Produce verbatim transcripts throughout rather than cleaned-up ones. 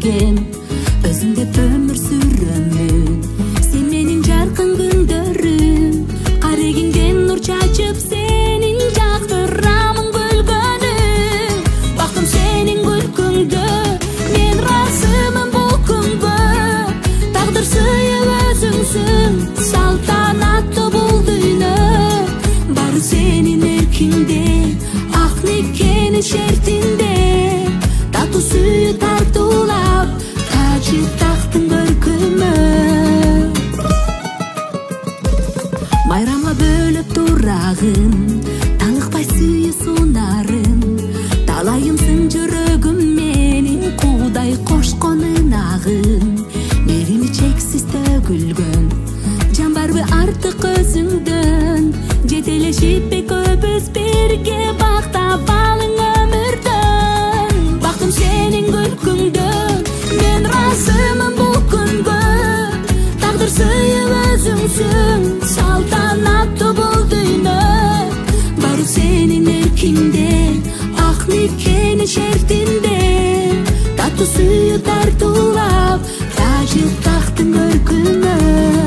берген өзүң деп өмүр сүрөмүн. Сен менин жаркын күндөрүм, карегиңден нур чачып сенин жактырамын күлгөнүң. Бактым сенин күлкүңдө, мен ыраазымын бул күнгө. Тагдыр сыйып өзүңсүң, салтанаттуу бул дүйнө. Баары сенин эркиңде, ак никенин шертинде. Татуу сүйүү тартуулап, тажы тактын көркүмө. Байрамга бөлөп турагын, талыкпай сүйүү сунарын. Талайымсың жүрөгүм менин, куудай кошкон ынагын. Мерими чексиз төгүлгөн, жан барбы артык өзүңдөн. Жетелешиппи көбүз бирге бактап алың өмүрдөн. Бактым сенин күлкүңдө, мен ыраазымын бул күнгө. Тагдыр сыйып өзүңсүң, салтанаттуу бул дүйнө. Баары сенин эркиңде, ак никенин шертинде. Татуу сүйүү тартуулап, тажы тактын көркүмө.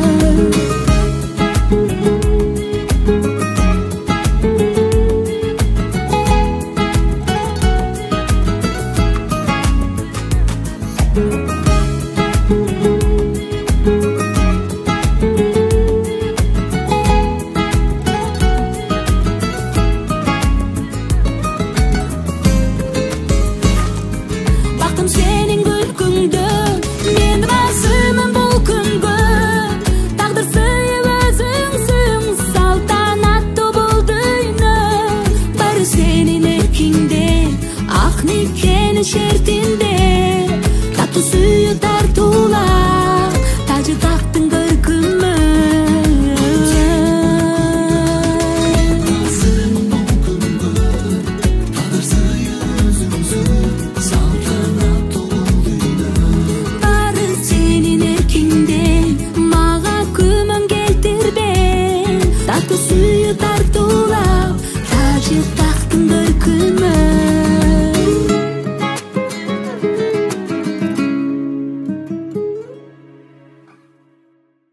Бактым сенин күлкүңдө, мен ыраазымын бул күнгө. Тагдыр сыйып өзүңсүң, салтанаттуу бул дүйнө. Баары сенин эркиңде, ак никенин шертинде. Татуу сүйүү тартуулап, тажы тактын көркүмө. Баары сенин эркиңде, мага күмөн келтирбе. Татуу сүйүү тартуулап, тажы тактын көркүмө.